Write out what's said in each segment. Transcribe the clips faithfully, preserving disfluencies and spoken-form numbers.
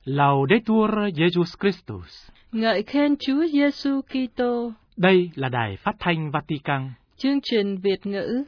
Laudetur Jesus Christus. Ngợi khen Chúa Giêsu Kitô. Đây là Đài Phát thanh Vatican. Chương trình Việt ngữ.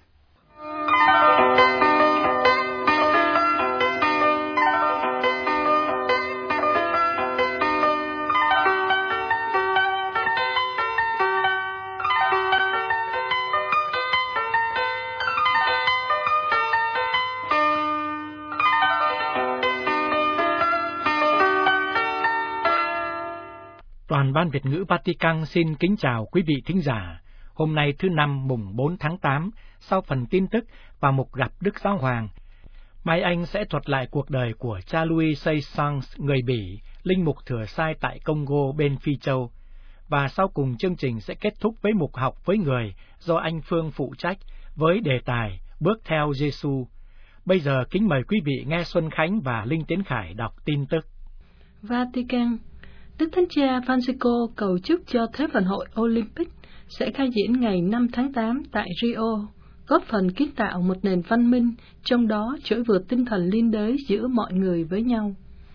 Toàn ban Việt ngữ Vatican xin kính chào quý vị thính giả. Hôm nay thứ năm mùng bốn tháng tám, sau phần tin tức và mục gặp Đức Giáo Hoàng, Mai Anh sẽ thuật lại cuộc đời của cha Louis Say-Sens, người Bỉ, linh mục thừa sai tại Congo bên Phi Châu. Và sau cùng chương trình sẽ kết thúc với mục học với người do anh Phương phụ trách với đề tài Bước theo Giêsu. Bây giờ kính mời quý vị nghe Xuân Khánh và Linh Tiến Khải đọc tin tức. Vatican. Đức Thánh Cha Francisco cầu chúc cho Thế vận hội Olympic sẽ khai diễn ngày năm tháng tám tại Rio, góp phần kiến tạo một nền văn minh, trong đó trỗi vượt tinh thần liên đới giữa mọi người với nhau.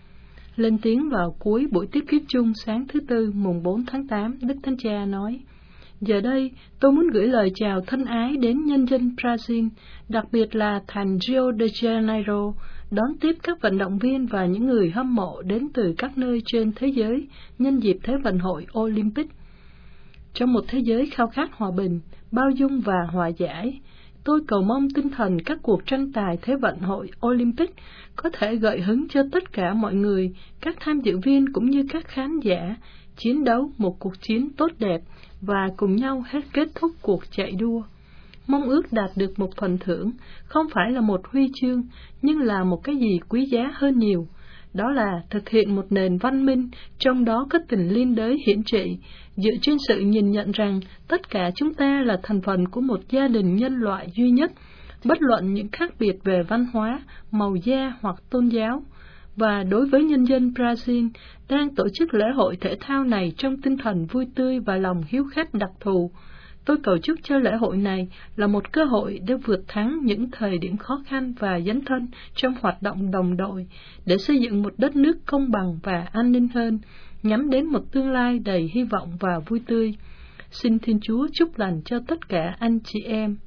Lên tiếng vào cuối buổi tiếp kiếp chung sáng thứ Tư mùng bốn tháng tám, Đức Thánh Cha nói: Giờ đây, tôi muốn gửi lời chào thân ái đến nhân dân Brazil, đặc biệt là thành Rio de Janeiro, đón tiếp các vận động viên và những người hâm mộ đến từ các nơi trên thế giới nhân dịp Thế vận hội Olympic. Trong một thế giới khao khát hòa bình, bao dung và hòa giải, tôi cầu mong tinh thần các cuộc tranh tài Thế vận hội Olympic có thể gợi hứng cho tất cả mọi người, các tham dự viên cũng như các khán giả, chiến đấu một cuộc chiến tốt đẹp và cùng nhau hết kết thúc cuộc chạy đua. Mong ước đạt được một phần thưởng, không phải là một huy chương, nhưng là một cái gì quý giá hơn nhiều. Đó là thực hiện một nền văn minh, trong đó có tình liên đới hiển trị, dựa trên sự nhìn nhận rằng tất cả chúng ta là thành phần của một gia đình nhân loại duy nhất, bất luận những khác biệt về văn hóa, màu da hoặc tôn giáo. Và đối với nhân dân Brazil đang tổ chức lễ hội thể thao này trong tinh thần vui tươi và lòng hiếu khách đặc thù, tôi cầu chúc cho lễ hội này là một cơ hội để vượt thắng những thời điểm khó khăn và dấn thân trong hoạt động đồng đội, để xây dựng một đất nước công bằng và an ninh hơn, nhắm đến một tương lai đầy hy vọng và vui tươi. Xin Thiên Chúa chúc lành cho tất cả anh chị em.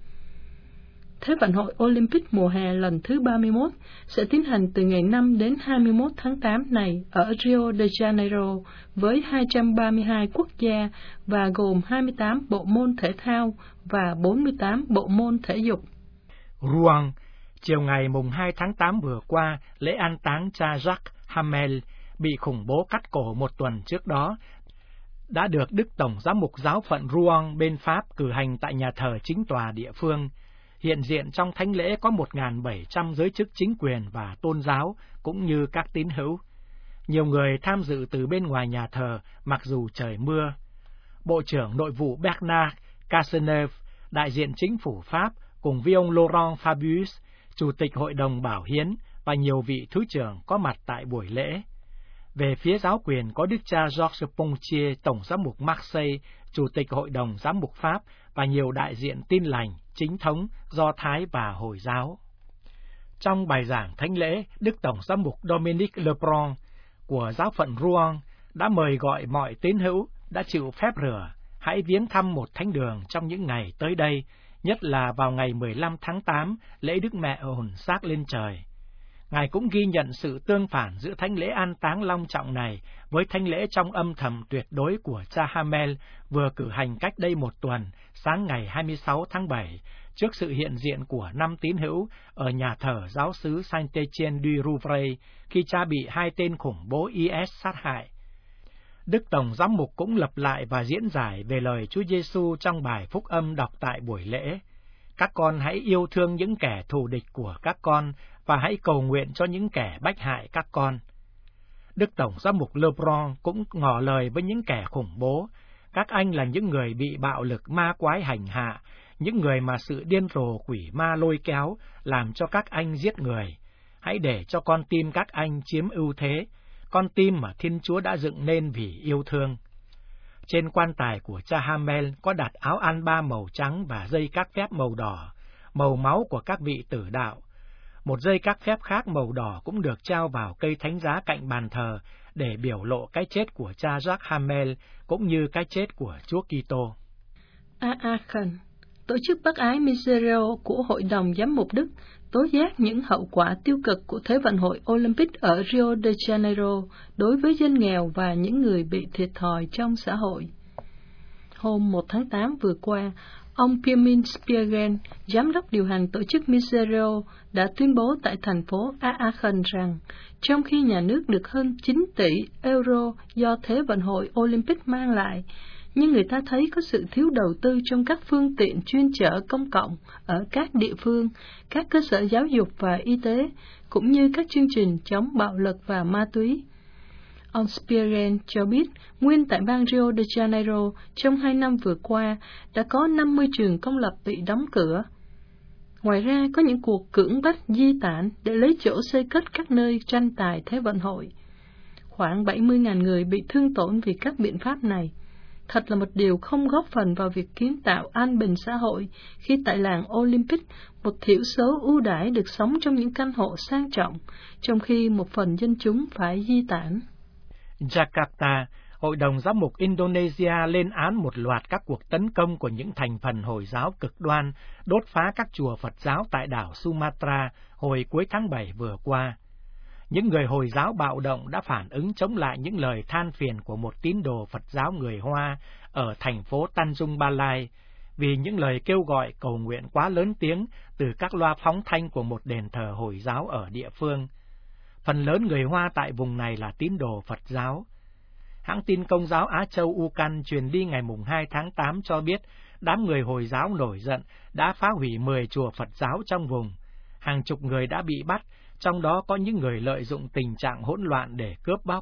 Thế vận hội Olympic mùa hè lần thứ ba mươi mốt sẽ tiến hành từ ngày năm đến hai mươi mốt tháng tám này ở Rio de Janeiro với hai trăm ba mươi hai quốc gia và gồm hai mươi tám bộ môn thể thao và bốn mươi tám bộ môn thể dục. Rouen, chiều ngày mùng hai tháng tám vừa qua, lễ an táng cha Jacques Hamel bị khủng bố cắt cổ một tuần trước đó đã được Đức Tổng Giám mục Giáo phận Rouen bên Pháp cử hành tại nhà thờ chính tòa địa phương. Hiện diện trong thánh lễ có một nghìn bảy trăm giới chức chính quyền và tôn giáo, cũng như các tín hữu. Nhiều người tham dự từ bên ngoài nhà thờ, mặc dù trời mưa. Bộ trưởng Nội vụ Bernard Cazeneuve, đại diện chính phủ Pháp, cùng với ông Laurent Fabius, Chủ tịch Hội đồng Bảo hiến, và nhiều vị thứ trưởng có mặt tại buổi lễ. Về phía giáo quyền có Đức cha Georges Pontier, Tổng giám mục Marseille, Chủ tịch Hội đồng Giám mục Pháp, và nhiều đại diện Tin lành, Chính thống, Do Thái và Hồi giáo. Trong bài giảng thánh lễ, Đức Tổng giám mục Dominique Lebrun của giáo phận Rouen đã mời gọi mọi tín hữu đã chịu phép rửa hãy viếng thăm một thánh đường trong những ngày tới đây, nhất là vào ngày mười lăm tháng tám, lễ Đức Mẹ hồn xác lên trời. Ngài cũng ghi nhận sự tương phản giữa thánh lễ an táng long trọng này với thánh lễ trong âm thầm tuyệt đối của cha Hamel vừa cử hành cách đây một tuần, sáng ngày hai mươi sáu tháng bảy, trước sự hiện diện của năm tín hữu ở nhà thờ giáo xứ Saint-Étienne du Rouvray khi cha bị hai tên khủng bố i ét sát hại. Đức Tổng giám mục cũng lập lại và diễn giải về lời Chúa Giêsu trong bài phúc âm đọc tại buổi lễ. Các con hãy yêu thương những kẻ thù địch của các con và hãy cầu nguyện cho những kẻ bách hại các con. Đức Tổng giám mục Lebrun cũng ngỏ lời với những kẻ khủng bố: các anh là những người bị bạo lực ma quái hành hạ, những người mà sự điên rồ quỷ ma lôi kéo làm cho các anh giết người. Hãy để cho con tim các anh chiếm ưu thế, con tim mà Thiên Chúa đã dựng nên vì yêu thương. Trên quan tài của cha Hamel có đặt áo an ba màu trắng và dây các phép màu đỏ, màu máu của các vị tử đạo. Một dây các phép khác màu đỏ cũng được treo vào cây thánh giá cạnh bàn thờ để biểu lộ cái chết của cha Jacques Hamel cũng như cái chết của Chúa Kitô. A Aachen, tổ chức bác ái Miserere của Hội đồng Giám mục Đức, tố giác những hậu quả tiêu cực của Thế vận hội Olympic ở Rio de Janeiro đối với dân nghèo và những người bị thiệt thòi trong xã hội. Hôm một tháng tám vừa qua, ông Pirmin Spiegel, giám đốc điều hành tổ chức Miserere, đã tuyên bố tại thành phố Aachen rằng, trong khi nhà nước được hơn chín tỷ euro do Thế vận hội Olympic mang lại, nhưng người ta thấy có sự thiếu đầu tư trong các phương tiện chuyên chở công cộng ở các địa phương, các cơ sở giáo dục và y tế, cũng như các chương trình chống bạo lực và ma túy. Ông Spiegel cho biết, nguyên tại bang Rio de Janeiro, trong hai năm vừa qua, đã có năm mươi trường công lập bị đóng cửa. Ngoài ra, có những cuộc cưỡng bách di tản để lấy chỗ xây cất các nơi tranh tài Thế vận hội. Khoảng bảy mươi nghìn người bị thương tổn vì các biện pháp này. Thật là một điều không góp phần vào việc kiến tạo an bình xã hội khi tại làng Olympic, một thiểu số ưu đãi được sống trong những căn hộ sang trọng, trong khi một phần dân chúng phải di tản. Jakarta, Hội đồng Giám mục Indonesia lên án một loạt các cuộc tấn công của những thành phần Hồi giáo cực đoan đốt phá các chùa Phật giáo tại đảo Sumatra hồi cuối tháng bảy vừa qua. Những người Hồi giáo bạo động đã phản ứng chống lại những lời than phiền của một tín đồ Phật giáo người Hoa ở thành phố Tanjung Balai vì những lời kêu gọi cầu nguyện quá lớn tiếng từ các loa phóng thanh của một đền thờ Hồi giáo ở địa phương. Phần lớn người Hoa tại vùng này là tín đồ Phật giáo. Hãng tin Công giáo Á Châu U C A N truyền đi ngày hai tháng tám cho biết đám người Hồi giáo nổi giận đã phá hủy mười chùa Phật giáo trong vùng. Hàng chục người đã bị bắt, trong đó có những người lợi dụng tình trạng hỗn loạn để cướp bóc.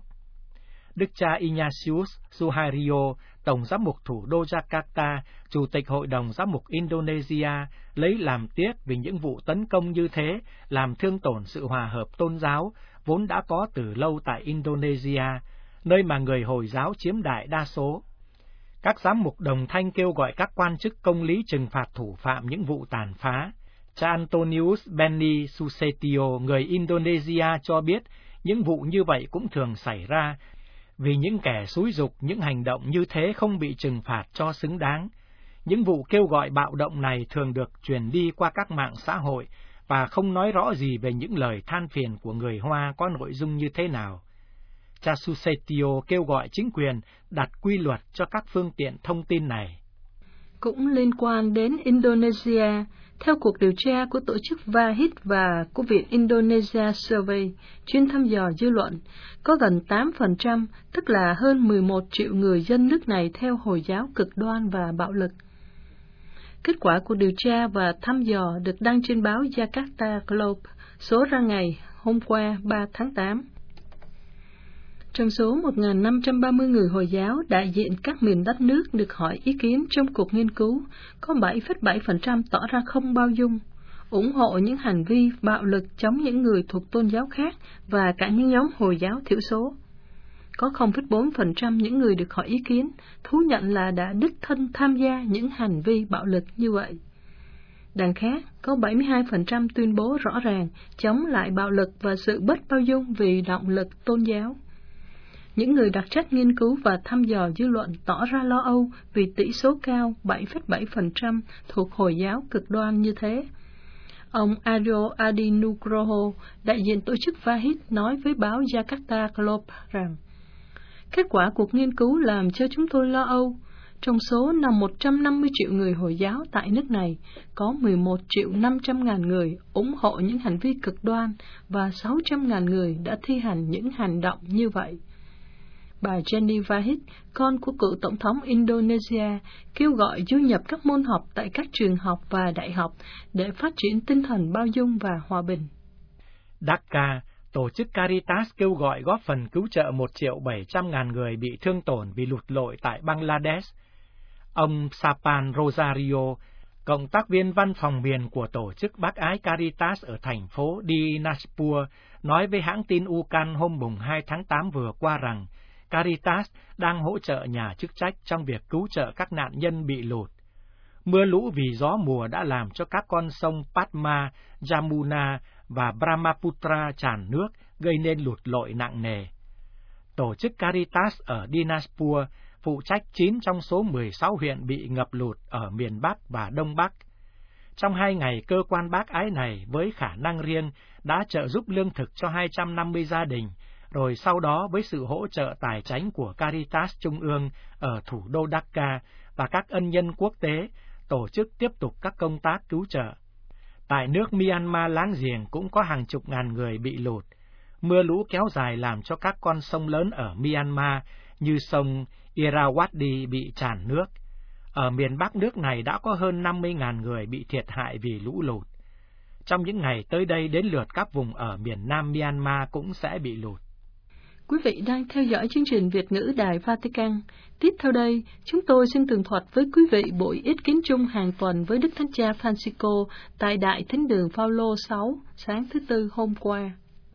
Đức cha Ignatius Suhario, Tổng giám mục thủ đô Jakarta, Chủ tịch Hội đồng Giám mục Indonesia, lấy làm tiếc vì những vụ tấn công như thế làm thương tổn sự hòa hợp tôn giáo vốn đã có từ lâu tại Indonesia, nơi mà người Hồi giáo chiếm đại đa số. Các giám mục đồng thanh kêu gọi các quan chức công lý trừng phạt thủ phạm những vụ tàn phá. Cha Antonius Benny Susetio, người Indonesia, cho biết những vụ như vậy cũng thường xảy ra, vì những kẻ xúi giục những hành động như thế không bị trừng phạt cho xứng đáng. Những vụ kêu gọi bạo động này thường được truyền đi qua các mạng xã hội và không nói rõ gì về những lời than phiền của người Hoa có nội dung như thế nào. Cha Susetio kêu gọi chính quyền đặt quy luật cho các phương tiện thông tin này. Cũng liên quan đến Indonesia, theo cuộc điều tra của tổ chức Vahid và của Viện Indonesia Survey, chuyên thăm dò dư luận, có gần tám phần trăm, tức là hơn mười một triệu người dân nước này theo Hồi giáo cực đoan và bạo lực. Kết quả của điều tra và thăm dò được đăng trên báo Jakarta Globe, số ra ngày hôm qua ba tháng tám. Trong số một nghìn năm trăm ba mươi người Hồi giáo đại diện các miền đất nước được hỏi ý kiến trong cuộc nghiên cứu, có bảy phẩy bảy phần trăm tỏ ra không bao dung, ủng hộ những hành vi bạo lực chống những người thuộc tôn giáo khác và cả những nhóm Hồi giáo thiểu số. Có không phẩy bốn phần trăm những người được hỏi ý kiến thú nhận là đã đích thân tham gia những hành vi bạo lực như vậy. Đằng khác, có bảy mươi hai phần trăm tuyên bố rõ ràng chống lại bạo lực và sự bất bao dung vì động lực tôn giáo. Những người đặc trách nghiên cứu và thăm dò dư luận tỏ ra lo âu vì tỷ số cao bảy phẩy bảy phần trăm thuộc Hồi giáo cực đoan như thế. Ông Aryo Adinugroho, đại diện tổ chức Vahid, nói với báo Jakarta Globe rằng, kết quả cuộc nghiên cứu làm cho chúng tôi lo âu. Trong số năm một trăm năm mươi triệu người Hồi giáo tại nước này, có mười một triệu năm trăm ngàn người ủng hộ những hành vi cực đoan và sáu trăm ngàn người đã thi hành những hành động như vậy. Bà Jenny Vahid, con của cựu Tổng thống Indonesia, kêu gọi du nhập các môn học tại các trường học và đại học để phát triển tinh thần bao dung và hòa bình. Dhaka, tổ chức Caritas kêu gọi góp phần cứu trợ một triệu bảy trăm ngàn người bị thương tổn vì lụt lội tại Bangladesh. Ông Sapan Rosario, cộng tác viên văn phòng miền của tổ chức bác ái Caritas ở thành phố Dinajpur, nói với hãng tin U C A N hôm hai tháng tám vừa qua rằng Caritas đang hỗ trợ nhà chức trách trong việc cứu trợ các nạn nhân bị lụt. Mưa lũ vì gió mùa đã làm cho các con sông Padma, Jamuna và Brahmaputra tràn nước, gây nên lụt lội nặng nề. Tổ chức Caritas ở Dinajpur phụ trách chín trong số mười sáu huyện bị ngập lụt ở miền Bắc và Đông Bắc. Trong hai ngày, cơ quan bác ái này với khả năng riêng đã trợ giúp lương thực cho hai trăm năm mươi gia đình, rồi sau đó với sự hỗ trợ tài chánh của Caritas Trung ương ở thủ đô Dhaka và các ân nhân quốc tế, tổ chức tiếp tục các công tác cứu trợ. Tại nước Myanmar láng giềng cũng có hàng chục ngàn người bị lụt. Mưa lũ kéo dài làm cho các con sông lớn ở Myanmar như sông Irrawaddy bị tràn nước. Ở miền Bắc nước này đã có hơn năm mươi nghìn người bị thiệt hại vì lũ lụt. Trong những ngày tới đây, đến lượt các vùng ở miền Nam Myanmar cũng sẽ bị lụt. Quý vị đang theo dõi chương trình Việt ngữ Đài Vatican. Tiếp theo đây, chúng tôi xin tường thuật với quý vị buổi ít kiến chung hàng tuần với Đức Thánh Cha Francisco tại Đại Thánh đường Phaolô sáu sáng thứ Tư hôm qua.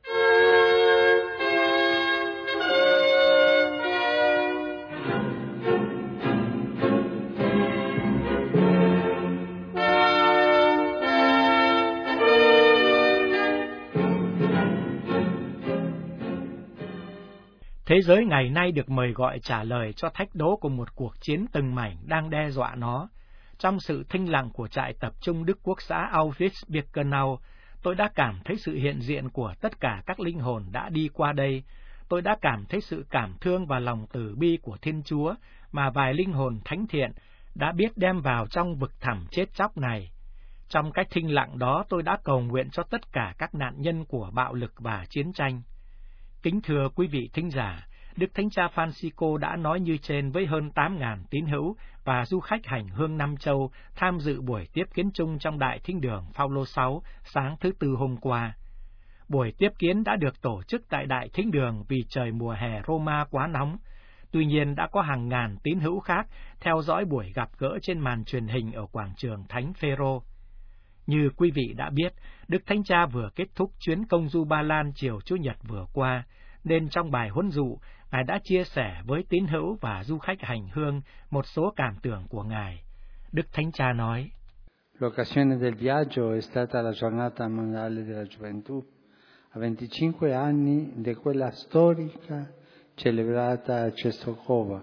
Thế giới ngày nay được mời gọi trả lời cho thách đố của một cuộc chiến từng mảnh đang đe dọa nó. Trong sự thinh lặng của trại tập trung Đức Quốc xã Auschwitz-Birkenau, tôi đã cảm thấy sự hiện diện của tất cả các linh hồn đã đi qua đây. Tôi đã cảm thấy sự cảm thương và lòng từ bi của Thiên Chúa mà vài linh hồn thánh thiện đã biết đem vào trong vực thẳm chết chóc này. Trong cách thinh lặng đó, tôi đã cầu nguyện cho tất cả các nạn nhân của bạo lực và chiến tranh. Kính thưa quý vị thính giả, Đức Thánh Cha Francisco đã nói như trên với hơn tám nghìn tín hữu và du khách hành hương năm châu tham dự buổi tiếp kiến chung trong Đại Thính đường Phaolô sáu sáng thứ Tư hôm qua. Buổi tiếp kiến đã được tổ chức tại Đại Thính đường vì trời mùa hè Roma quá nóng. Tuy nhiên đã có hàng ngàn tín hữu khác theo dõi buổi gặp gỡ trên màn truyền hình ở quảng trường Thánh Phêrô. Như quý vị đã biết, Đức Thánh Cha vừa kết thúc chuyến công du Ba Lan chiều Chủ nhật vừa qua, nên trong bài huấn dụ, Ngài đã chia sẻ với tín hữu và du khách hành hương một số cảm tưởng của Ngài. Đức Thánh Cha nói: L'occasione del viaggio è stata la giornata mondiale della gioventù, a venticinque anni di quella storica celebrata a Czestochowa,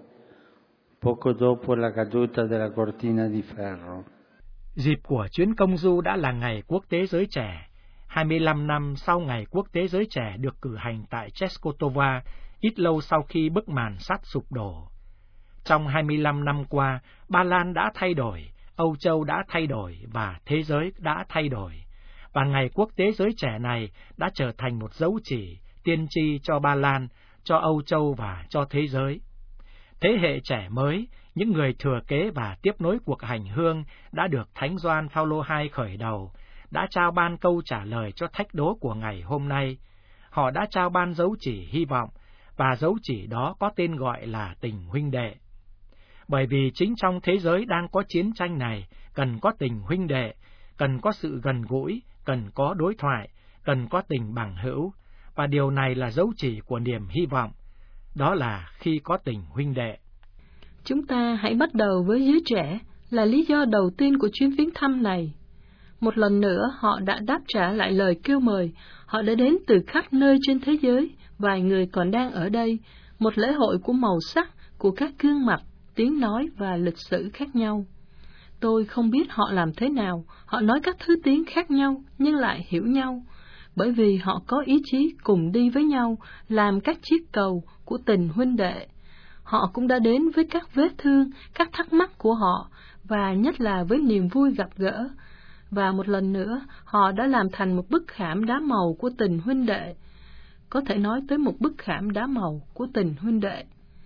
poco dopo la caduta della cortina di ferro. Dịp của chuyến công du đã là Ngày Quốc tế Giới Trẻ, hai mươi lăm năm sau Ngày Quốc tế Giới Trẻ được cử hành tại Czestochowa, ít lâu sau khi bức màn sắt sụp đổ. Trong hai mươi lăm năm qua, Ba Lan đã thay đổi, Âu Châu đã thay đổi và thế giới đã thay đổi. Và Ngày Quốc tế Giới Trẻ này đã trở thành một dấu chỉ, tiên tri cho Ba Lan, cho Âu Châu và cho thế giới. Thế hệ trẻ mới, những người thừa kế và tiếp nối cuộc hành hương đã được Thánh Gioan Phaolô hai khởi đầu, đã trao ban câu trả lời cho thách đố của ngày hôm nay. Họ đã trao ban dấu chỉ hy vọng, và dấu chỉ đó có tên gọi là tình huynh đệ. Bởi vì chính trong thế giới đang có chiến tranh này, cần có tình huynh đệ, cần có sự gần gũi, cần có đối thoại, cần có tình bằng hữu, và điều này là dấu chỉ của niềm hy vọng, đó là khi có tình huynh đệ. Chúng ta hãy bắt đầu với giới trẻ, là lý do đầu tiên của chuyến viếng thăm này. Một lần nữa, họ đã đáp trả lại lời kêu mời. Họ đã đến từ khắp nơi trên thế giới, vài người còn đang ở đây, một lễ hội của màu sắc, của các gương mặt, tiếng nói và lịch sử khác nhau. Tôi không biết họ làm thế nào, họ nói các thứ tiếng khác nhau nhưng lại hiểu nhau, bởi vì họ có ý chí cùng đi với nhau, làm các chiếc cầu của tình huynh đệ. Họ cũng đã đến với các vết thương, các thắc mắc của họ, và nhất là với niềm vui gặp gỡ. Và một lần nữa, họ đã làm thành một bức khảm đá màu của tình huynh đệ. Có thể nói tới một bức khảm đá màu của tình huynh đệ.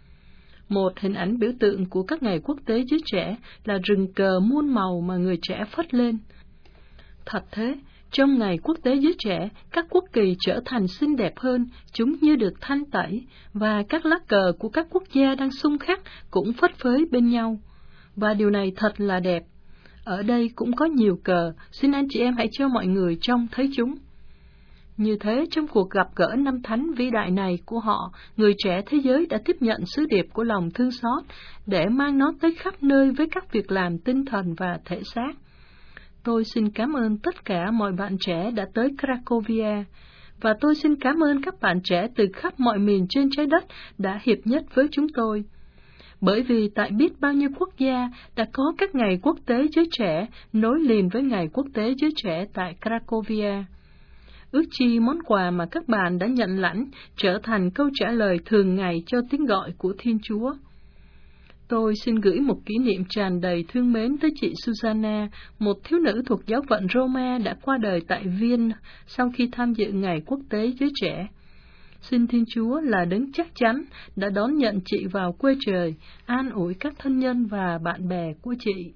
Một hình ảnh biểu tượng của các ngày quốc tế giới trẻ là rừng cờ muôn màu mà người trẻ phất lên. Thật thế, trong ngày quốc tế giới trẻ, các quốc kỳ trở thành xinh đẹp hơn, chúng như được thanh tẩy, và các lá cờ của các quốc gia đang xung khắc cũng phất phới bên nhau. Và điều này thật là đẹp. Ở đây cũng có nhiều cờ, xin anh chị em hãy cho mọi người trông thấy chúng. Như thế, trong cuộc gặp gỡ năm thánh vĩ đại này của họ, người trẻ thế giới đã tiếp nhận sứ điệp của lòng thương xót để mang nó tới khắp nơi với các việc làm tinh thần và thể xác. Tôi xin cảm ơn tất cả mọi bạn trẻ đã tới Cracovia, và tôi xin cảm ơn các bạn trẻ từ khắp mọi miền trên trái đất đã hiệp nhất với chúng tôi. Bởi vì tại biết bao nhiêu quốc gia đã có các ngày quốc tế giới trẻ nối liền với ngày quốc tế giới trẻ tại Cracovia. Ước chi món quà mà các bạn đã nhận lãnh trở thành câu trả lời thường ngày cho tiếng gọi của Thiên Chúa. Tôi xin gửi một kỷ niệm tràn đầy thương mến tới chị Susanna, một thiếu nữ thuộc giáo phận Roma đã qua đời tại Viên sau khi tham dự Ngày Quốc tế Giới Trẻ. Xin Thiên Chúa là đấng chắc chắn đã đón nhận chị vào quê trời, an ủi các thân nhân và bạn bè của chị.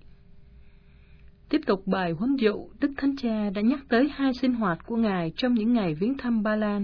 Tiếp tục bài huấn dụ, Đức Thánh Cha đã nhắc tới hai sinh hoạt của Ngài trong những ngày viếng thăm Ba Lan.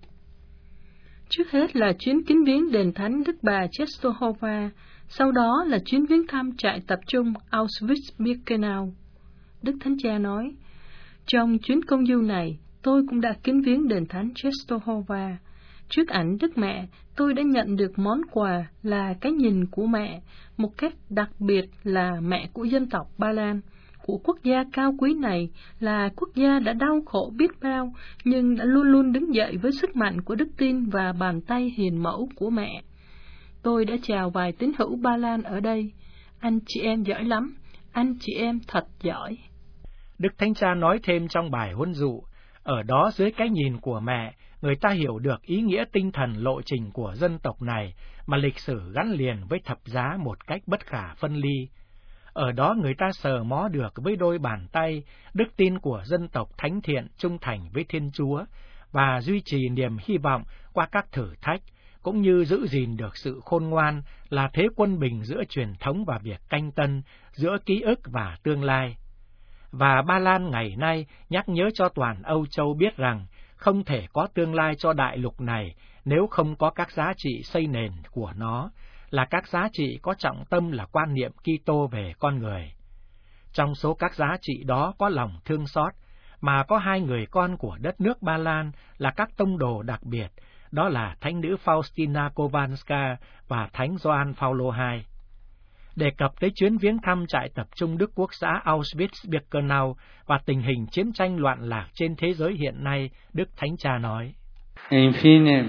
Trước hết là chuyến kính viếng đền thánh Đức Bà Czestochowa, sau đó là chuyến viếng thăm trại tập trung Auschwitz-Birkenau. Đức Thánh Cha nói, trong chuyến công du này, tôi cũng đã kính viếng đền thánh Czestochowa. Trước ảnh Đức Mẹ, tôi đã nhận được món quà là cái nhìn của mẹ, một cách đặc biệt là mẹ của dân tộc Ba Lan, của quốc gia cao quý này, là quốc gia đã đau khổ biết bao, nhưng đã luôn luôn đứng dậy với sức mạnh của đức tin và bàn tay hiền mẫu của mẹ. Tôi đã chào vài tín hữu Ba Lan ở đây. Anh chị em giỏi lắm, anh chị em thật giỏi. Đức Thánh Cha nói thêm trong bài huấn dụ, ở đó dưới cái nhìn của mẹ, người ta hiểu được ý nghĩa tinh thần lộ trình của dân tộc này mà lịch sử gắn liền với thập giá một cách bất khả phân ly. Ở đó người ta sờ mó được với đôi bàn tay đức tin của dân tộc thánh thiện trung thành với Thiên Chúa và duy trì niềm hy vọng qua các thử thách, cũng như giữ gìn được sự khôn ngoan là thế quân bình giữa truyền thống và việc canh tân, giữa ký ức và tương lai. Và Ba Lan ngày nay nhắc nhớ cho toàn Âu Châu biết rằng không thể có tương lai cho đại lục này nếu không có các giá trị xây nền của nó, là các giá trị có trọng tâm là quan niệm Kitô về con người. Trong số các giá trị đó có lòng thương xót, mà có hai người con của đất nước Ba Lan là các tông đồ đặc biệt, đó là Thánh nữ Faustina Kowalska và Thánh Gioan Phaolô đệ nhị. Đề cập tới chuyến viếng thăm trại tập trung Đức Quốc xã Auschwitz-Birkenau và tình hình chiến tranh loạn lạc trên thế giới hiện nay, Đức Thánh Cha nói: E infine,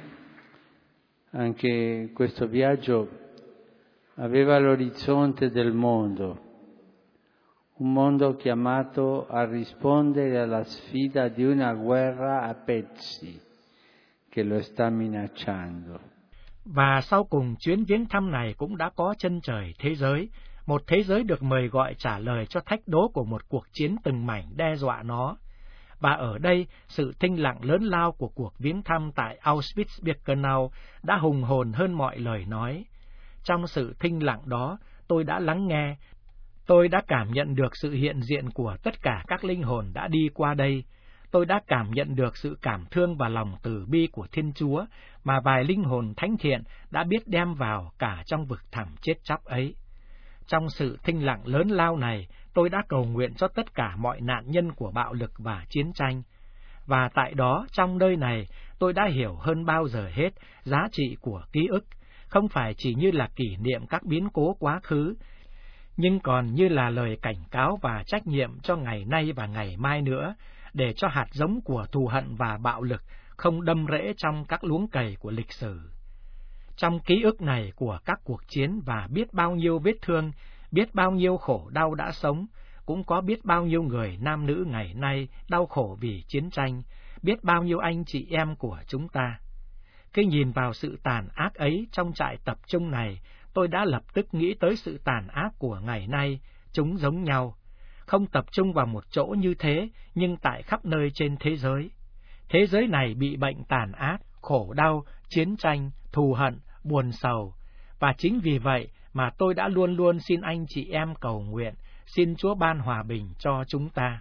anche questo viaggio aveva l'orizzonte del mondo, un mondo chiamato a rispondere alla sfida di una guerra a pezzi che lo sta minacciando. Và sau cùng chuyến viếng thăm này cũng đã có chân trời thế giới, một thế giới được mời gọi trả lời cho thách đố của một cuộc chiến từng mảnh đe dọa nó. Và ở đây, sự thinh lặng lớn lao của cuộc viếng thăm tại Auschwitz-Birkenau đã hùng hồn hơn mọi lời nói. Trong sự thinh lặng đó, tôi đã lắng nghe, tôi đã cảm nhận được sự hiện diện của tất cả các linh hồn đã đi qua đây. Tôi đã cảm nhận được sự cảm thương và lòng từ bi của Thiên Chúa mà vài linh hồn thánh thiện đã biết đem vào cả trong vực thẳm chết chóc ấy. Trong sự thinh lặng lớn lao này, tôi đã cầu nguyện cho tất cả mọi nạn nhân của bạo lực và chiến tranh. Và tại đó, trong nơi này, tôi đã hiểu hơn bao giờ hết giá trị của ký ức, không phải chỉ như là kỷ niệm các biến cố quá khứ, nhưng còn như là lời cảnh cáo và trách nhiệm cho ngày nay và ngày mai nữa, để cho hạt giống của thù hận và bạo lực không đâm rễ trong các luống cày của lịch sử. Trong ký ức này của các cuộc chiến và biết bao nhiêu vết thương, biết bao nhiêu khổ đau đã sống, cũng có biết bao nhiêu người nam nữ ngày nay đau khổ vì chiến tranh, biết bao nhiêu anh chị em của chúng ta. Khi nhìn vào sự tàn ác ấy trong trại tập trung này, tôi đã lập tức nghĩ tới sự tàn ác của ngày nay, chúng giống nhau. Không tập trung vào một chỗ như thế, nhưng tại khắp nơi trên thế giới. Thế giới này bị bệnh tàn ác, khổ đau, chiến tranh, thù hận, buồn sầu. Và chính vì vậy mà tôi đã luôn luôn xin anh chị em cầu nguyện, xin Chúa ban hòa bình cho chúng ta.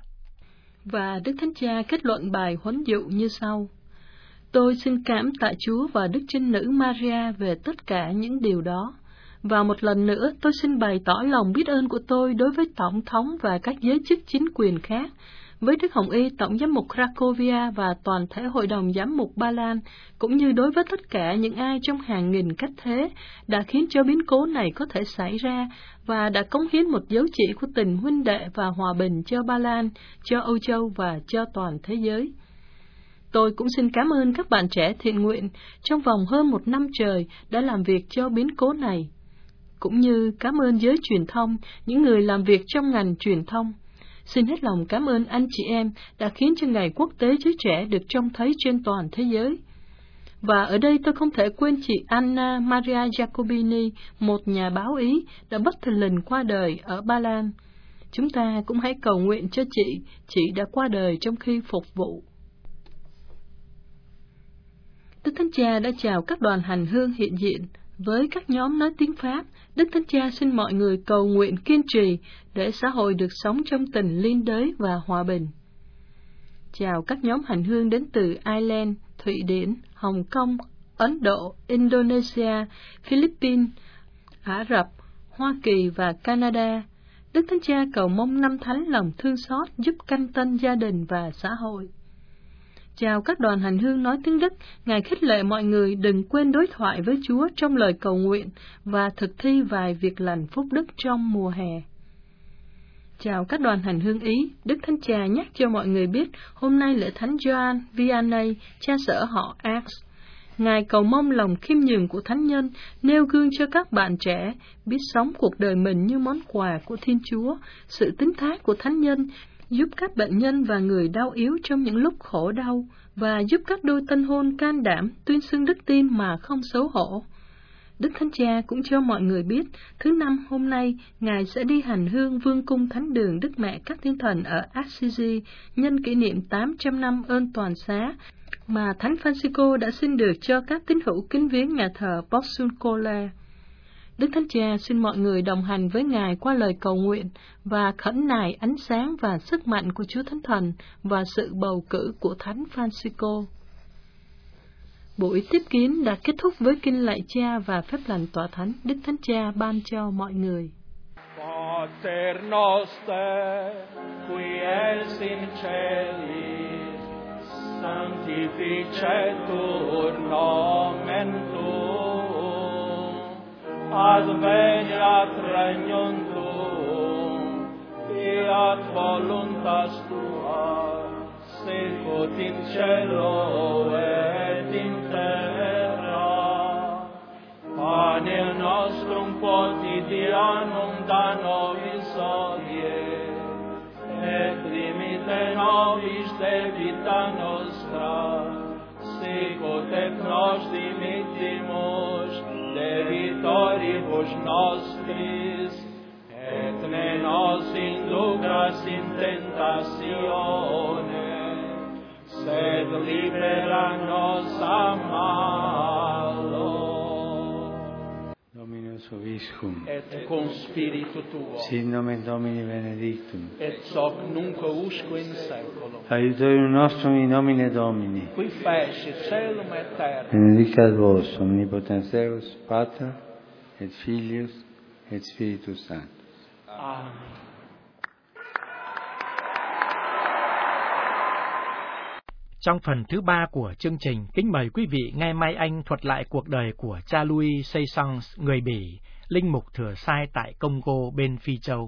Và Đức Thánh Cha kết luận bài huấn dụ như sau: Tôi xin cảm tạ Chúa và Đức Trinh Nữ Maria về tất cả những điều đó. Và một lần nữa tôi xin bày tỏ lòng biết ơn của tôi đối với Tổng thống và các giới chức chính quyền khác với Đức Hồng Y, Tổng giám mục Cracovia và toàn thể Hội đồng Giám mục Ba Lan, cũng như đối với tất cả những ai trong hàng nghìn cách thế đã khiến cho biến cố này có thể xảy ra và đã cống hiến một dấu chỉ của tình huynh đệ và hòa bình cho Ba Lan, cho Âu Châu và cho toàn thế giới. Tôi cũng xin cảm ơn các bạn trẻ thiện nguyện trong vòng hơn một năm trời đã làm việc cho biến cố này, cũng như cảm ơn giới truyền thông, những người làm việc trong ngành truyền thông. Xin hết lòng cảm ơn anh chị em đã khiến cho Ngày Quốc tế Giới Trẻ được trông thấy trên toàn thế giới. Và ở đây tôi không thể quên chị Anna Maria Jacobini, một nhà báo Ý đã bất thình lình qua đời ở Ba Lan. Chúng ta cũng hãy cầu nguyện cho chị, chị đã qua đời trong khi phục vụ. Đức Thánh Cha đã chào các đoàn hành hương hiện diện. Với các nhóm nói tiếng Pháp, Đức Thánh Cha xin mọi người cầu nguyện kiên trì để xã hội được sống trong tình liên đới và hòa bình. Chào các nhóm hành hương đến từ Ireland, Thụy Điển, Hồng Kông, Ấn Độ, Indonesia, Philippines, Ả Rập, Hoa Kỳ và Canada. Đức Thánh Cha cầu mong năm thánh lòng thương xót giúp canh tân gia đình và xã hội. Chào các đoàn hành hương nói tiếng Đức, Ngài khích lệ mọi người đừng quên đối thoại với Chúa trong lời cầu nguyện và thực thi vài việc lành phúc đức trong mùa hè. Chào các đoàn hành hương Ý, Đức Thánh Cha nhắc cho mọi người biết hôm nay lễ Thánh Gioan Vianney, cha xở họ Arx. Ngài cầu mong lòng khiêm nhường của Thánh Nhân nêu gương cho các bạn trẻ biết sống cuộc đời mình như món quà của Thiên Chúa, sự tín thác của Thánh Nhân giúp các bệnh nhân và người đau yếu trong những lúc khổ đau, và giúp các đôi tân hôn can đảm tuyên xưng đức tin mà không xấu hổ. Đức Thánh Cha cũng cho mọi người biết, thứ năm hôm nay, Ngài sẽ đi hành hương Vương cung Thánh đường Đức Mẹ các Thiên Thần ở Assisi, nhân kỷ niệm tám trăm năm ơn toàn xá, mà Thánh Francisco đã xin được cho các tín hữu kính viếng nhà thờ Porciuncula. Đức Thánh Cha xin mọi người đồng hành với Ngài qua lời cầu nguyện và khẩn nài ánh sáng và sức mạnh của Chúa Thánh Thần và sự bầu cử của Thánh Francisco. Buổi tiếp kiến đã kết thúc với kinh lạy Cha và phép lành tọa thánh Đức Thánh Cha ban cho mọi người. Pater noster, qui es in celis, sanctificetur nomen tuum, adveniat regnum tuum, fiat voluntas tua, sicut in cielo et in terra. Panem nostrum quotidianum da nobis hodie, et dimitte nobis debita nostra, sicut et nos dimittimus debitoribus nostris, et ne nos inducas in tentatione, sed libera nos a malo. Dominus Vobiscum, Et cum spiritu tuo, sit nomen Domini benedictum, et hoc nunc usque in saeculum, aiutorium nostrum in nomine Domini, qui feci caelum et terra. benedicat vos, omnipotens Deus, Pater, et Filius, et Spiritus Sanctus. Amen. Trong phần thứ ba của chương trình, kính mời quý vị nghe Mai Anh thuật lại cuộc đời của cha Louis Seyssons, người Bỉ, linh mục thừa sai tại Congo bên Phi Châu.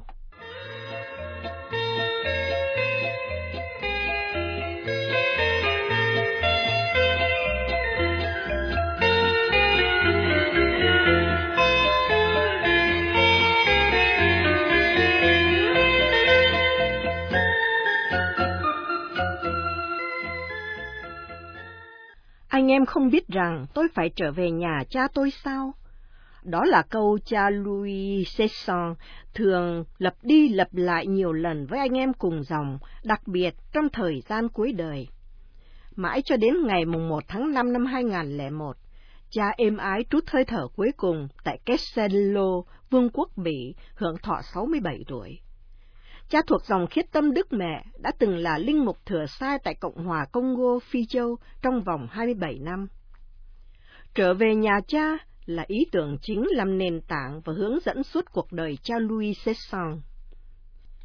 Anh em không biết rằng tôi phải trở về nhà cha tôi sao? Đó là câu cha Louis Sesson thường lặp đi lặp lại nhiều lần với anh em cùng dòng, đặc biệt trong thời gian cuối đời. Mãi cho đến ngày mùng một tháng năm năm hai nghìn không trăm lẻ một, cha êm ái trút hơi thở cuối cùng tại Castello, Vương quốc Bỉ, hưởng thọ sáu mươi bảy tuổi. Cha thuộc dòng Khiết Tâm Đức Mẹ đã từng là linh mục thừa sai tại Cộng hòa Congo Phi Châu trong vòng hai mươi bảy năm. Trở về nhà cha là ý tưởng chính làm nền tảng và hướng dẫn suốt cuộc đời cha Louis Sesson.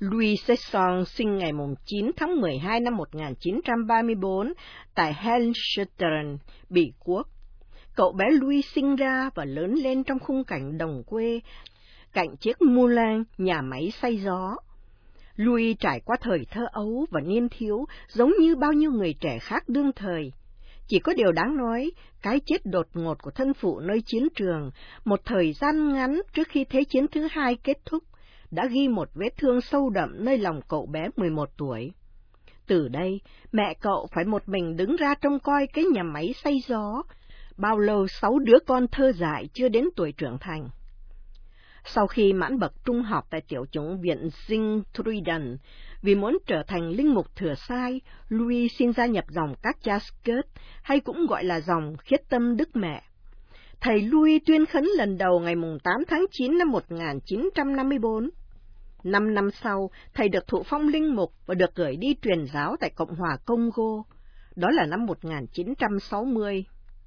Louis Sesson sinh ngày chín tháng mười hai năm một nghìn chín trăm ba mươi tư tại Helmstedt, Bỉ Quốc. Cậu bé Louis sinh ra và lớn lên trong khung cảnh đồng quê, cạnh chiếc moulin, nhà máy xay gió. Louis trải qua thời thơ ấu và niên thiếu giống như bao nhiêu người trẻ khác đương thời. Chỉ có điều đáng nói, cái chết đột ngột của thân phụ nơi chiến trường, một thời gian ngắn trước khi Thế chiến thứ hai kết thúc, đã ghi một vết thương sâu đậm nơi lòng cậu bé mười một tuổi. Từ đây, mẹ cậu phải một mình đứng ra trông coi cái nhà máy xay gió, bao lâu sáu đứa con thơ dại chưa đến tuổi trưởng thành. Sau khi mãn bậc trung học tại tiểu chủng viện Sint-Truiden, vì muốn trở thành linh mục thừa sai, Louis xin gia nhập dòng các cha Scout, hay cũng gọi là dòng Khiết Tâm Đức Mẹ. Thầy Louis tuyên khấn lần đầu ngày tám tháng chín năm một nghìn chín trăm năm mươi tư. Năm năm sau, thầy được thụ phong linh mục và được gửi đi truyền giáo tại Cộng hòa Congo. Đó là năm một nghìn chín trăm sáu mươi.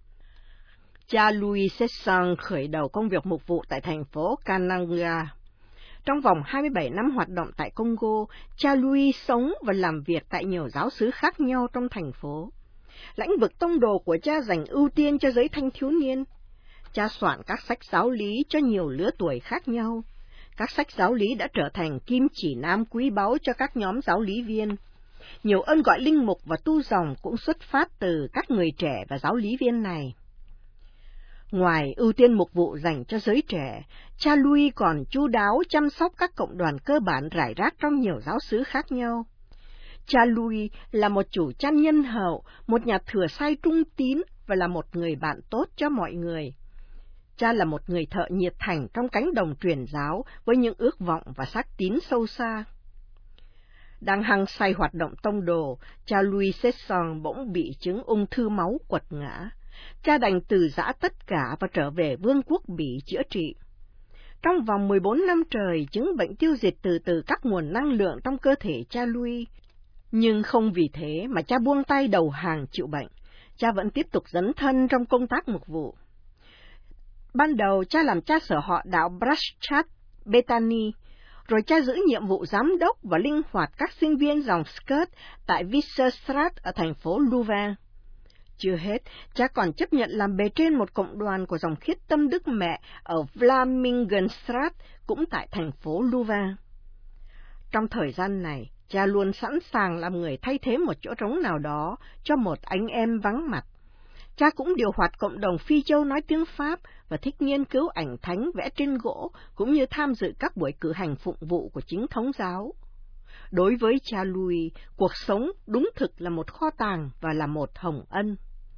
Cha Louis Sesson khởi đầu công việc mục vụ tại thành phố Kananga. Trong vòng hai mươi bảy năm hoạt động tại Congo, cha Louis sống và làm việc tại nhiều giáo xứ khác nhau trong thành phố. Lĩnh vực tông đồ của cha dành ưu tiên cho giới thanh thiếu niên. Cha soạn các sách giáo lý cho nhiều lứa tuổi khác nhau. Các sách giáo lý đã trở thành kim chỉ nam quý báu cho các nhóm giáo lý viên. Nhiều ơn gọi linh mục và tu dòng cũng xuất phát từ các người trẻ và giáo lý viên này. Ngoài ưu tiên mục vụ dành cho giới trẻ, cha Louis còn chu đáo chăm sóc các cộng đoàn cơ bản rải rác trong nhiều giáo xứ khác nhau. Cha Louis là một chủ chăn nhân hậu, một nhà thừa sai trung tín và là một người bạn tốt cho mọi người. Cha là một người thợ nhiệt thành trong cánh đồng truyền giáo với những ước vọng và xác tín sâu xa. Đang hăng say hoạt động tông đồ, cha Louis Sesson bỗng bị chứng ung thư máu quật ngã. Cha đành từ giã tất cả và trở về vương quốc Bỉ chữa trị. Trong vòng mười bốn năm trời, chứng bệnh tiêu diệt từ từ các nguồn năng lượng trong cơ thể cha Louis. Nhưng không vì thế mà cha buông tay đầu hàng chịu bệnh. Cha vẫn tiếp tục dấn thân trong công tác mục vụ. Ban đầu cha làm cha sở họ đạo Brachat Bethany, rồi cha giữ nhiệm vụ giám đốc và linh hoạt các sinh viên dòng Scout tại Visserstraat ở thành phố Louvain. Chưa hết, cha còn chấp nhận làm bề trên một cộng đoàn của dòng Khiết Tâm Đức Mẹ ở Vlamingenstraat, cũng tại thành phố Louvain. Trong thời gian này, cha luôn sẵn sàng làm người thay thế một chỗ trống nào đó cho một anh em vắng mặt. Cha cũng điều hoạt cộng đồng Phi Châu nói tiếng Pháp và thích nghiên cứu ảnh thánh vẽ trên gỗ, cũng như tham dự các buổi cử hành phụng vụ của chính thống giáo. Đối với cha Louis, cuộc sống đúng thực là một kho tàng và là một hồng ân.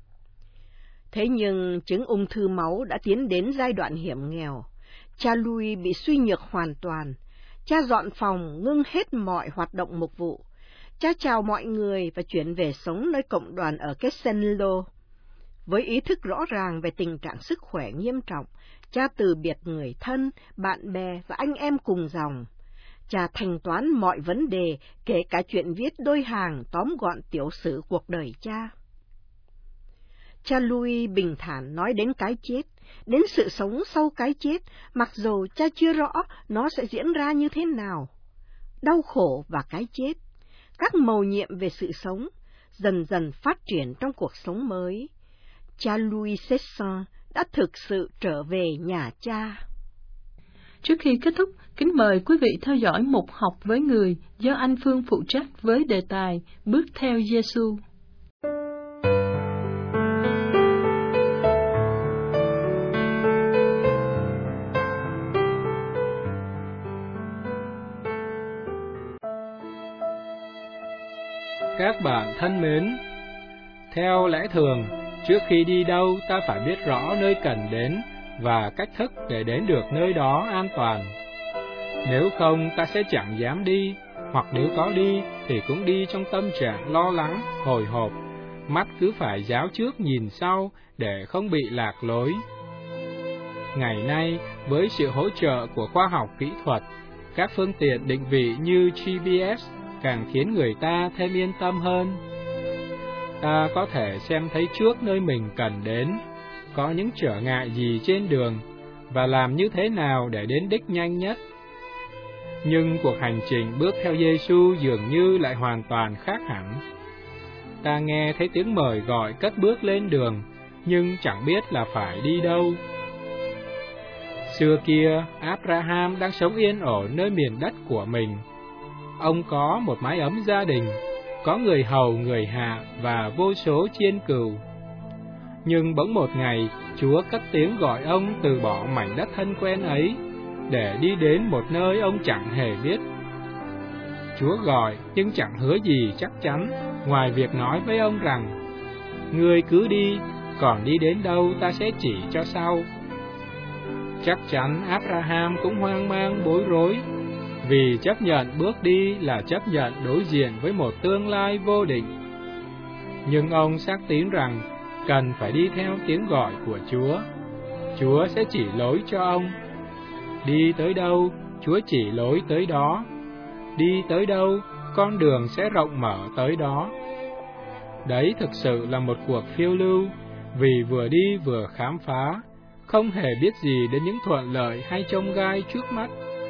Thế nhưng chứng ung thư máu đã tiến đến giai đoạn hiểm nghèo. Cha Louis bị suy nhược hoàn toàn. Cha dọn phòng, ngưng hết mọi hoạt động mục vụ. Cha chào mọi người và chuyển về sống nơi cộng đoàn ở Kessenlo. Với ý thức rõ ràng về tình trạng sức khỏe nghiêm trọng, cha từ biệt người thân, bạn bè và anh em cùng dòng. Cha thanh toán mọi vấn đề, kể cả chuyện viết đôi hàng tóm gọn tiểu sử cuộc đời cha. Cha Louis bình thản nói đến cái chết, đến sự sống sau cái chết, mặc dù cha chưa rõ nó sẽ diễn ra như thế nào. Đau khổ và cái chết, các mầu nhiệm về sự sống, dần dần phát triển trong cuộc sống mới. Cha Louis Sesson đã thực sự trở về nhà cha. Trước khi kết thúc, kính mời quý vị theo dõi mục học với người do anh Phương phụ trách với đề tài Bước theo Giêsu. Các bạn thân mến, theo lẽ thường, trước khi đi đâu ta phải biết rõ nơi cần đến và cách thức để đến được nơi đó an toàn. Nếu không ta sẽ chẳng dám đi, hoặc nếu có đi thì cũng đi trong tâm trạng lo lắng, hồi hộp, mắt cứ phải giáo trước nhìn sau để không bị lạc lối. Ngày nay, với sự hỗ trợ của khoa học kỹ thuật, các phương tiện định vị như G P S càng khiến người ta thêm yên tâm hơn. Ta có thể xem thấy trước nơi mình cần đến, có những trở ngại gì trên đường, và làm như thế nào để đến đích nhanh nhất. nhưng cuộc hành trình bước theo Giêsu dường như lại hoàn toàn khác hẳn. Ta nghe thấy tiếng mời gọi cất bước lên đường, nhưng chẳng biết là phải đi đâu. Xưa kia, Abraham đang sống yên ổn nơi miền đất của mình. Ông có một mái ấm gia đình, có người hầu người hạ và vô số chiên cừu. Nhưng bỗng một ngày, Chúa cất tiếng gọi ông từ bỏ mảnh đất thân quen ấy, để đi đến một nơi ông chẳng hề biết. Chúa gọi nhưng chẳng hứa gì chắc chắn, ngoài việc nói với ông rằng, ngươi cứ đi, còn đi đến đâu ta sẽ chỉ cho sau. Chắc chắn Abraham cũng hoang mang bối rối, vì chấp nhận bước đi là chấp nhận đối diện với một tương lai vô định. Nhưng ông xác tín rằng cần phải đi theo tiếng gọi của Chúa. Chúa sẽ chỉ lối cho ông. Đi tới đâu, Chúa chỉ lối tới đó. Đi tới đâu, con đường sẽ rộng mở tới đó. Đấy thực sự là một cuộc phiêu lưu, vì vừa đi vừa khám phá, không hề biết gì đến những thuận lợi hay chông gai trước mắt.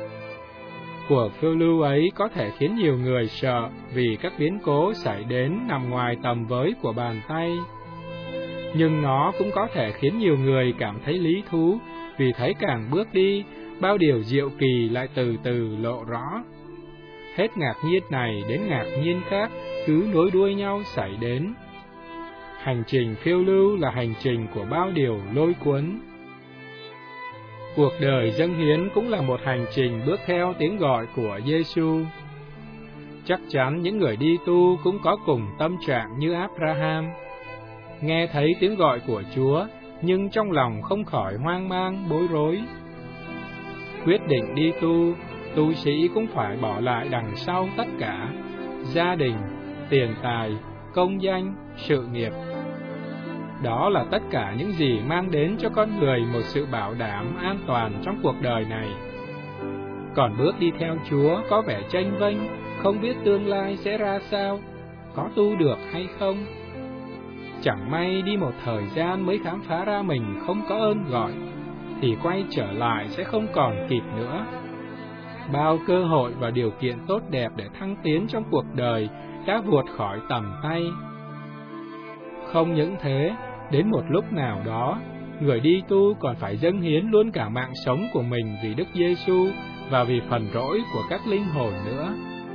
Cuộc phiêu lưu ấy có thể khiến nhiều người sợ vì các biến cố xảy đến nằm ngoài tầm với của bàn tay. Nhưng nó cũng có thể khiến nhiều người cảm thấy lý thú, vì thấy càng bước đi, bao điều diệu kỳ lại từ từ lộ rõ. Hết ngạc nhiên này đến ngạc nhiên khác cứ nối đuôi nhau xảy đến. Hành trình phiêu lưu là hành trình của bao điều lôi cuốn. Cuộc đời dâng hiến cũng là một hành trình bước theo tiếng gọi của Giêsu. Chắc chắn những người đi tu cũng có cùng tâm trạng như Abraham. Nghe thấy tiếng gọi của Chúa, nhưng trong lòng không khỏi hoang mang, bối rối. Quyết định đi tu, tu sĩ cũng phải bỏ lại đằng sau tất cả: gia đình, tiền tài, công danh, sự nghiệp. Đó là tất cả những gì mang đến cho con người một sự bảo đảm an toàn trong cuộc đời này. Còn bước đi theo Chúa có vẻ chênh vênh, không biết tương lai sẽ ra sao, có tu được hay không. Chẳng may đi một thời gian mới khám phá ra mình không có ơn gọi, thì quay trở lại sẽ không còn kịp nữa. Bao cơ hội và điều kiện tốt đẹp để thăng tiến trong cuộc đời đã vụt khỏi tầm tay. Không những thế, đến một lúc nào đó, người đi tu còn phải dâng hiến luôn cả mạng sống của mình vì Đức Giêsu và vì phần rỗi của các linh hồn nữa.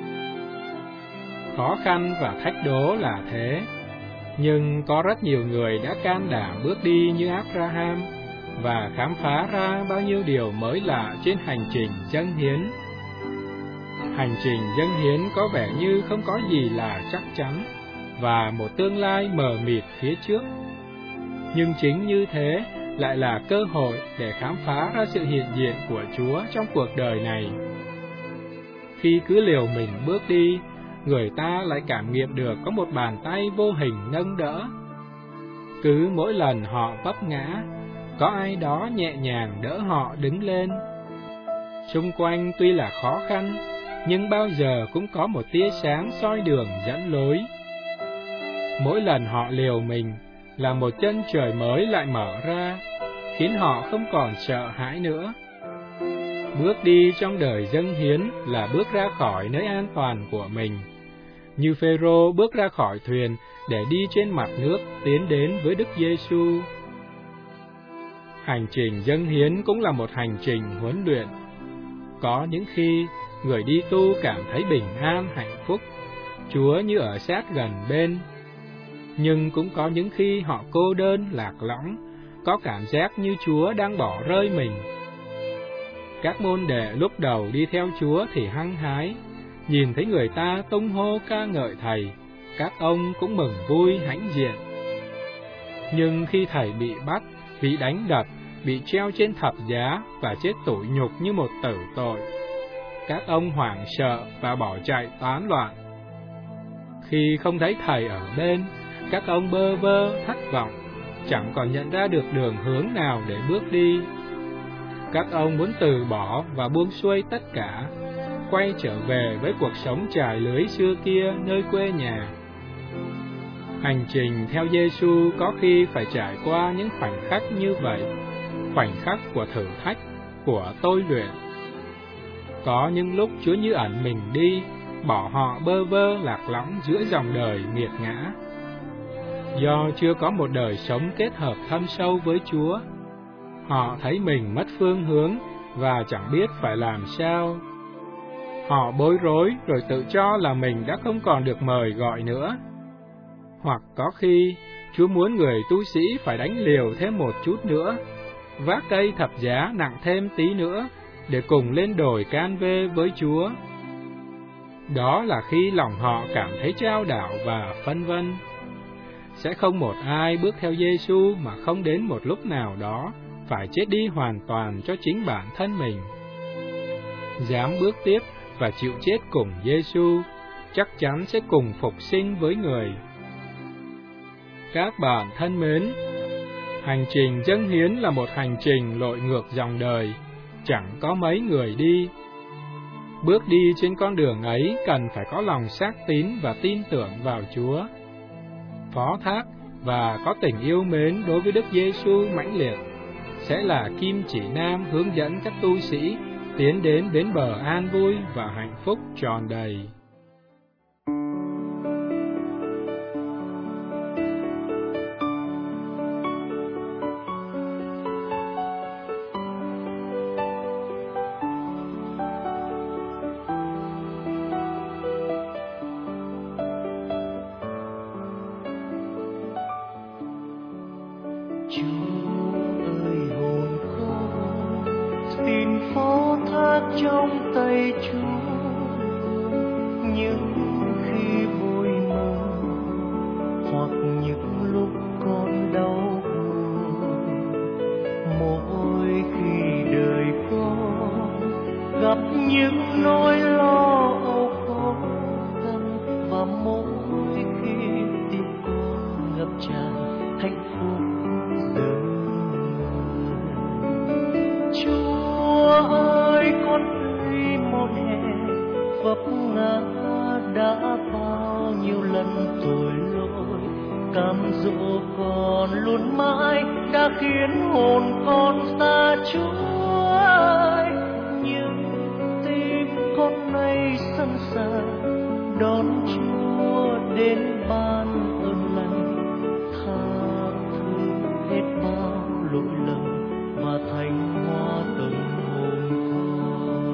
Khó khăn và thách đố là thế, nhưng có rất nhiều người đã can đảm bước đi như Abraham và khám phá ra bao nhiêu điều mới lạ trên hành trình dâng hiến. Hành trình dâng hiến có vẻ như không có gì là chắc chắn và một tương lai mờ mịt phía trước. Nhưng chính như thế lại là cơ hội để khám phá ra sự hiện diện của Chúa trong cuộc đời này. Khi cứ liều mình bước đi, người ta lại cảm nghiệm được có một bàn tay vô hình nâng đỡ. Cứ mỗi lần họ vấp ngã, có ai đó nhẹ nhàng đỡ họ đứng lên. Xung quanh tuy là khó khăn, nhưng bao giờ cũng có một tia sáng soi đường dẫn lối. Mỗi lần họ liều mình, là một chân trời mới lại mở ra, khiến họ không còn sợ hãi nữa. Bước đi trong đời dâng hiến là bước ra khỏi nơi an toàn của mình, như Phêrô bước ra khỏi thuyền để đi trên mặt nước tiến đến với Đức Giêsu. Hành trình dâng hiến cũng là một hành trình huấn luyện. Có những khi người đi tu cảm thấy bình an, hạnh phúc, Chúa như ở sát gần bên. Nhưng cũng có những khi họ cô đơn, lạc lõng, có cảm giác như Chúa đang bỏ rơi mình. Các môn đệ lúc đầu đi theo Chúa thì hăng hái, nhìn thấy người ta tung hô ca ngợi Thầy, các ông cũng mừng vui hãnh diện. Nhưng khi Thầy bị bắt, bị đánh đập, bị treo trên thập giá và chết tủi nhục như một tử tội, các ông hoảng sợ và bỏ chạy tán loạn. Khi không thấy Thầy ở bên, các ông bơ vơ, thất vọng, chẳng còn nhận ra được đường hướng nào để bước đi. Các ông muốn từ bỏ và buông xuôi tất cả, quay trở về với cuộc sống trải lưới xưa kia nơi quê nhà. Hành trình theo Giêsu có khi phải trải qua những khoảnh khắc như vậy, khoảnh khắc của thử thách, của tôi luyện. Có những lúc Chúa như ẩn mình đi, bỏ họ bơ vơ lạc lõng giữa dòng đời nghiệt ngã. Do chưa có một đời sống kết hợp thâm sâu với Chúa, họ thấy mình mất phương hướng và chẳng biết phải làm sao. Họ bối rối rồi tự cho là mình đã không còn được mời gọi nữa. Hoặc có khi Chúa muốn người tu sĩ phải đánh liều thêm một chút nữa, vác cây thập giá nặng thêm tí nữa, để cùng lên đồi can vê với Chúa. Đó là khi lòng họ cảm thấy chao đảo và phân vân. Sẽ không một ai bước theo Giêsu mà không đến một lúc nào đó phải chết đi hoàn toàn cho chính bản thân mình. Dám bước tiếp và chịu chết cùng Giêsu, chắc chắn sẽ cùng phục sinh với người. Các bạn thân mến, hành trình dâng hiến là một hành trình lội ngược dòng đời, chẳng có mấy người đi. Bước đi trên con đường ấy cần phải có lòng xác tín và tin tưởng vào Chúa, phó thác và có tình yêu mến đối với Đức Giêsu mãnh liệt, sẽ là kim chỉ nam hướng dẫn các tu sĩ tiến đến bến bờ an vui và hạnh phúc tròn đầy. Trong tay Chúa những khi vui mừng hoặc những lúc con đau buồn, mỗi khi đời con gặp những nỗi lo âu khó khăn, và mỗi khi tim con ngập tràn hạnh phúc dâng Chúa ơi, con thấy một hè vấp ngã đã bao nhiêu lần tội lỗi, cám dỗ con luôn mãi đã khiến hồn con xa Chúa ơi. Nhưng tim con nay sẵn sàng đón Chúa đến ban ơn lành, tha thứ hết bao lỗi lầm và thành hoa tầng hồn con.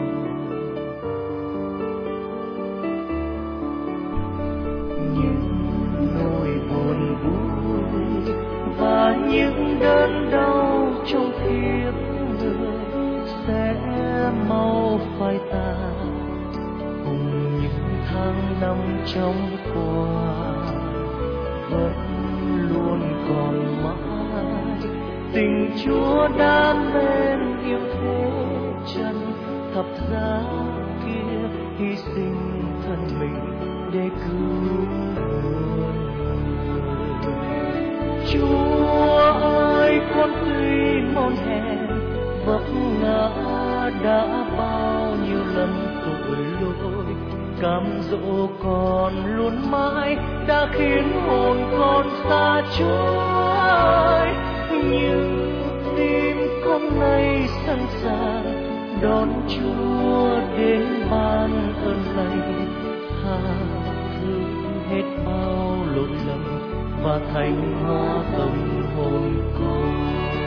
Những nỗi buồn vui và những đớn đau trong kiếp người sẽ mau phai tàn, cùng những tháng năm trong qua vẫn luôn còn mãi. Tình Chúa đã bên yêu thế chân, thập giá kia hy sinh thân mình để cứu người. Chúa ơi, con tuy mòn hèn vấp ngã đã bao nhiêu lần tội lỗi, cám dỗ con luôn mãi đã khiến hồn con xa Chúa ơi. Nhưng tim con nay sẵn sàng đón Chúa đến ban ơn lành, tha thứ hết bao lỗi lầm và thành hoa tâm hồn con.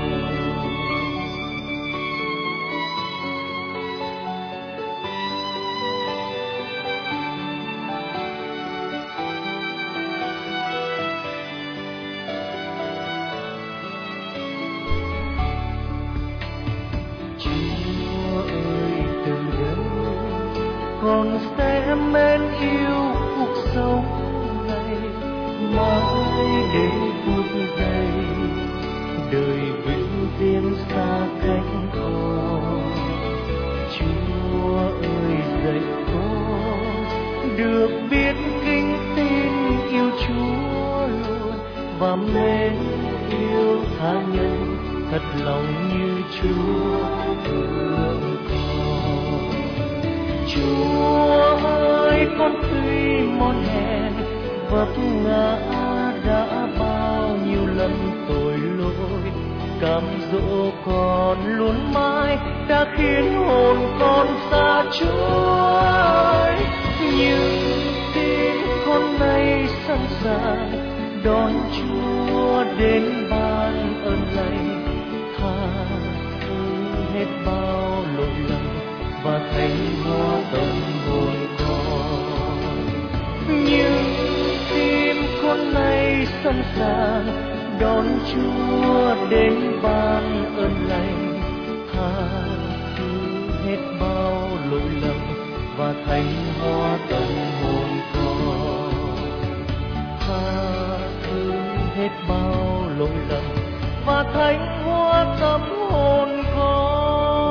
Con sẽ mến yêu cuộc sống này mãi đến phút giây, đời vĩnh viễn xa cách con. Chúa ơi, dạy con được biết kính tin yêu Chúa luôn, và mến yêu tha nhân thật lòng như Chúa thương con. Chúa ơi, con tuy mòn hèn vấp ngã đã bao nhiêu lần tội lỗi, cám dỗ con luôn mãi đã khiến hồn con xa Chúa ơi, những tim con nay sẵn sàng đón Chúa đến ban ơn lành, tha thứ hết bao lỗi lầm và thánh hóa tâm hồn con. Những tim con nay sẵn sàng đón Chúa đến ban ơn lành, tha thứ hết bao lỗi lầm và thánh hóa tâm hồn con. Tha thứ hết bao lỗi lầm và thánh hóa tâm hồn con.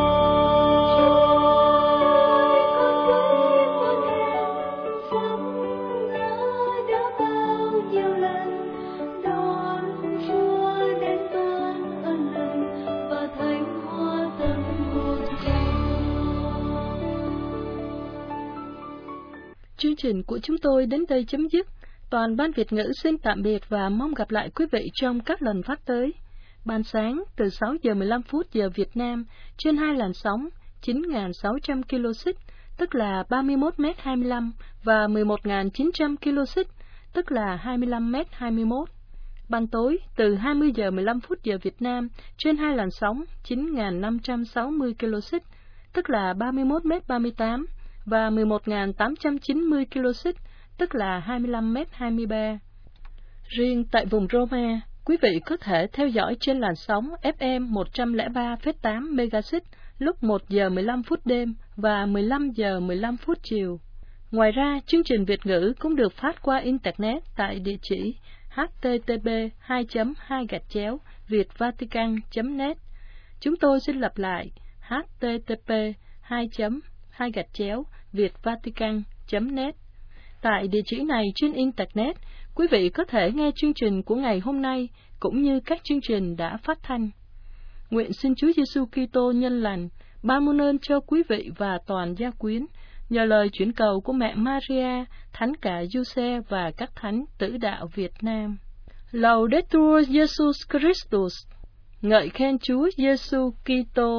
Chương trình của chúng tôi đến đây chấm dứt. Toàn ban Việt ngữ xin tạm biệt và mong gặp lại quý vị trong các lần phát tới. Ban sáng từ sáu giờ mười lăm phút giờ Việt Nam trên hai làn sóng chín nghìn sáu trăm ki lô xích, tức là ba mươi mốt mét hai mươi lăm, và mười một nghìn chín trăm ki lô xích, tức là hai mươi lăm mét hai mươi mốt. Ban tối từ hai mươi giờ mười lăm phút giờ Việt Nam trên hai làn sóng chín nghìn năm trăm sáu mươi ki lô xích, tức là ba mươi mốt mét ba mươi tám, và mười một nghìn tám trăm chín mươi ki lô xích, tức là hai mươi lăm mét hai mươi ba. Riêng tại vùng Roma, quý vị có thể theo dõi trên làn sóng ép em một không ba phẩy tám MHz lúc một giờ mười lăm phút đêm và mười lăm giờ mười lăm phút chiều. Ngoài ra, chương trình Việt ngữ cũng được phát qua Internet tại địa chỉ h t t p hai chấm hai gạch chéo vietvatican chấm net. Chúng tôi xin lặp lại h t t p hai chấm hai gạch chéo vietvatican chấm net. Tại địa chỉ này trên Internet, quý vị có thể nghe chương trình của ngày hôm nay cũng như các chương trình đã phát thanh. Nguyện xin Chúa Giêsu Kitô nhân lành ban muôn ơn cho quý vị và toàn gia quyến, nhờ lời chuyển cầu của mẹ Maria, thánh cả Giuse và các thánh tử đạo Việt Nam. Laudetur Jesus Christus. Ngợi khen Chúa Giêsu Kitô.